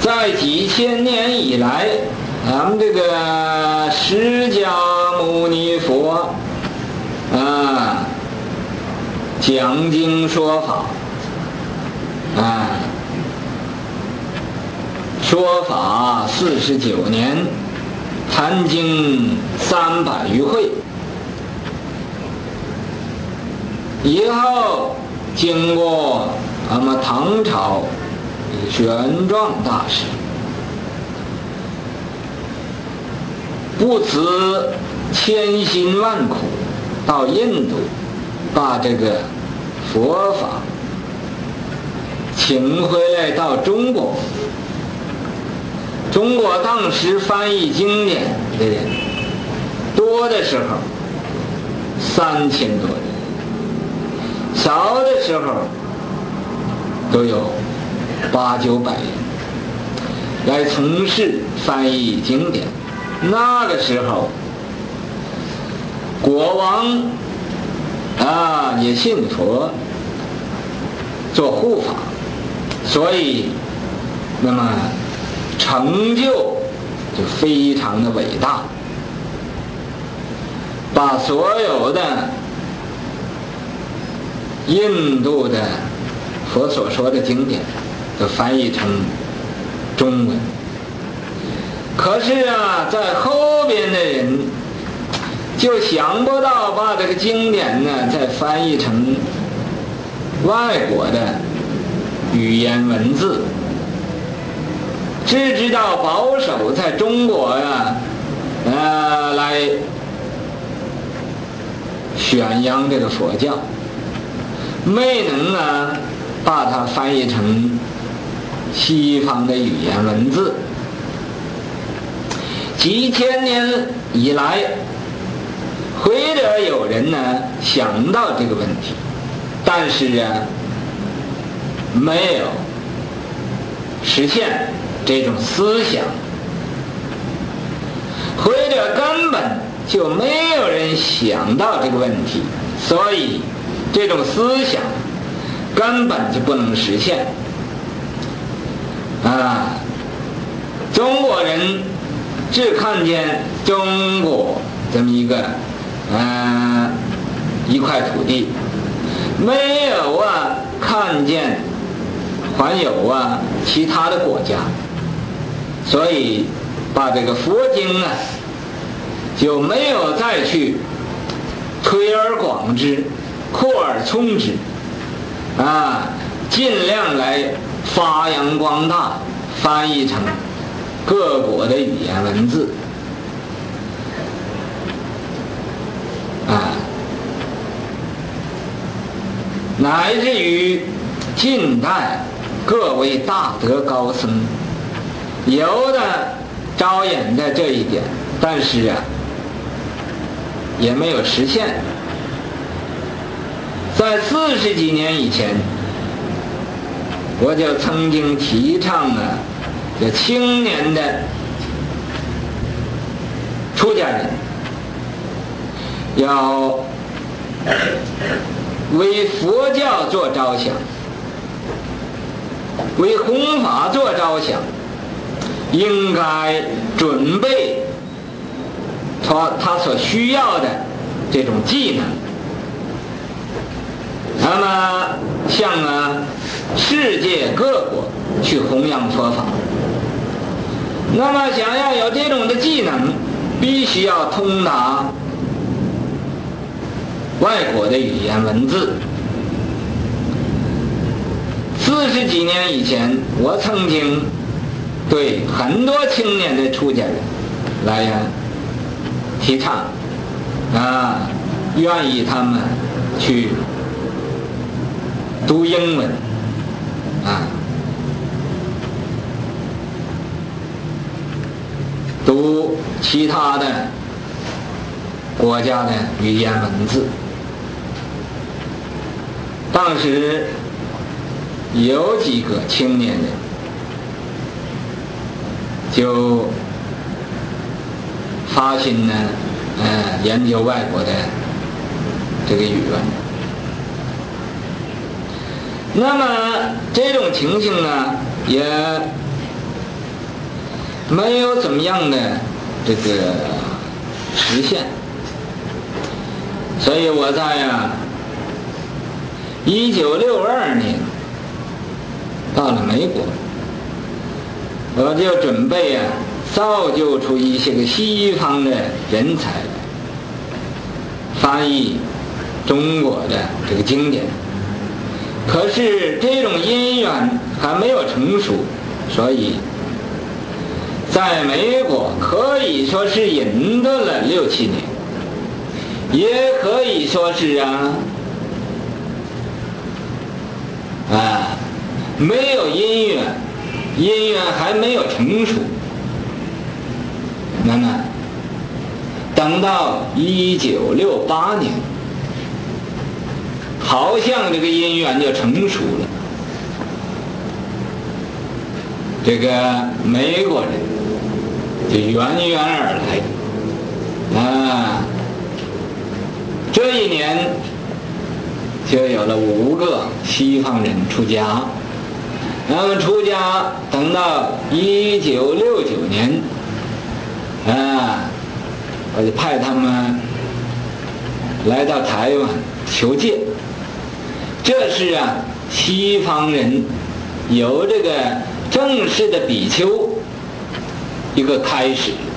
在几千年以来，咱们这个释迦牟尼佛讲经说法说法49年，谈经300余会，以后经过咱们唐朝玄奘大师不辞千辛万苦到印度，把这个佛法请回来到中国。中国当时翻译经典的人多的时候3000多人，少的时候都有800-900人来从事翻译经典。那个时候国王也信佛，做护法，所以那么成就非常的伟大，把所有的印度的佛所说的经典都翻译成中文。可是在后边的人就想不到把这个经典呢再翻译成外国的语言文字，只知道保守在中国来宣扬这个佛教，没能把它翻译成西方的语言文字。几千年以来，回者有人想到这个问题，但是没有实现这种思想，回者根本就没有人想到这个问题，所以这种思想根本就不能实现中国人只看见中国这么一个一块土地，没有看见还有其他的国家，所以把这个佛经就没有再去推而广之、扩而充之尽量来发扬光大，翻译成各国的语言文字乃至于近代各位大德高僧有的着眼在这一点，但是也没有实现。在40几年以前，我就曾经提倡这青年的出家人要为佛教做着想，为弘法做着想，应该准备他所需要的这种技能，那么向世界各国去弘扬佛法。那么想要有这种的技能，必须要通达外国的语言文字。40几年以前，我曾经对很多青年的出家人来提倡愿意他们去读英文读其他的国家的语言文字。当时有几个青年人就发心研究外国的这个语文。那么这种情形也没有怎么样的这个实现。所以我在1962年到了美国，我就准备造就出一些个西方的人才来翻译中国的这个经典。可是这种因缘还没有成熟，所以在美国可以说是隐遁了6、7年，也可以说是没有因缘，因缘还没有成熟。那么等到1968年，好像这个因缘就成熟了。这个美国人就源源而来这一年就有了5个西方人出家。他们出家等到1969年我就派他们来到台湾求戒。这是西方人有这个正式的比丘一个开始。